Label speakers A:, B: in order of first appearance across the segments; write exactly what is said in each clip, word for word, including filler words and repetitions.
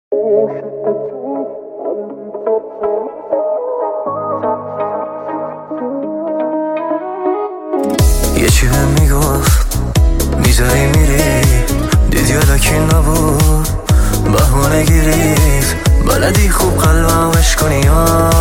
A: یه چی بهم میگفت میذاری میری، دید یادکی نبود بهونه گیرید، بلدی خوب قلبم وش کنی ها،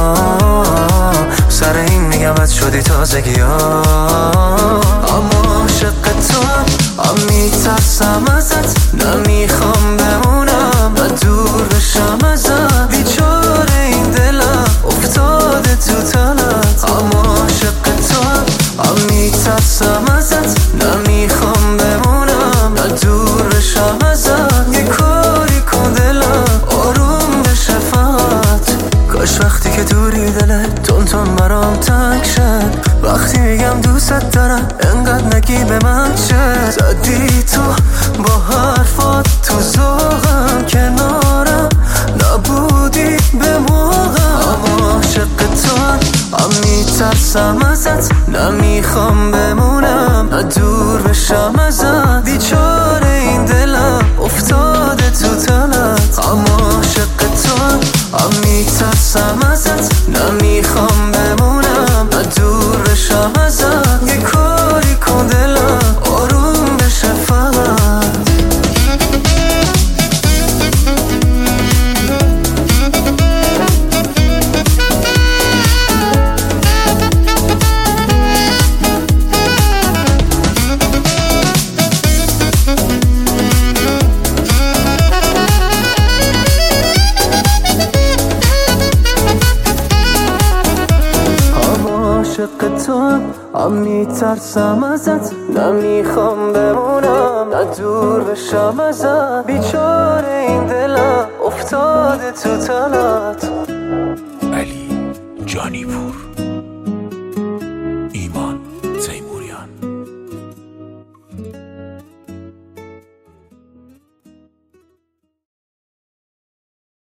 A: سر این میگم بد شدی تازگی ها، اما عاشق تو هم میترسم ازت، نمیخوام بمونم نه دور بشم ازت، بیچاره این دلم افتاده تو تنت، اما عاشق تو هم میترسم ازت، نمیخوام بمونم نه دور بشم ازت، یه کاری کن دلم آروم بشه فقط، کاش وقتی که دوری دلت تون تون برام تنگ شد، وقتی میگم دوست دارم انقدر نگی به من چه، زدی تو با حرفات تو ذوقم، کنارم نبودی به موقعم، اما عاشق تو هم میترسم ازت، نمیخوام بمونم نه دور بشم ازت، بیچاره این دلم افتاده تو تنت، اما عاشق تو هم میترسم ازت، نمیخوام بمونم نه دور بشم ازت، یه کاری کن دلم آروم بشه فقط. عاشق تو هم میترسم ازت، نمیخوام بمونم نه دور بشم ازت، بیچاره این دلم افتاده تو تنت.
B: علی جانی پور.